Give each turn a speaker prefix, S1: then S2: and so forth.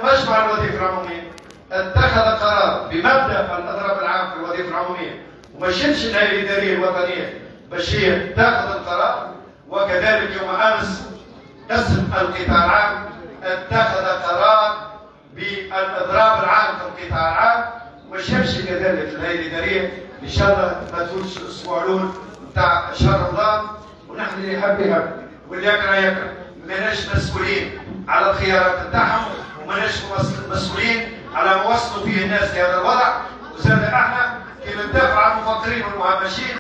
S1: مجمع الوظيفة العمومية اتخذ قرار بمبدأ الإضراب العام في الوظيفة العمومية، وما شلش الهيئة الإدارية الوطنية باش هي تاخذ القرار. وكذلك يوم أمس قسم القطاع العام اتخذ قرار بالإضراب العام في القطاع العام، وما شافش كذلك الهيئة الإدارية. إن شاء الله ما تفوتش الأسبوع الأول نتاع شهر رمضان، ونحن اللي يحب يحب واللي يكره يكره. ماناش مسؤولين على الخيارات نتاعهم، وماناش مسؤولين على ما وصلوا فيه الناس لهذا الوضع. وزاد احنا كي ندافع عن المفكرين والمهمشين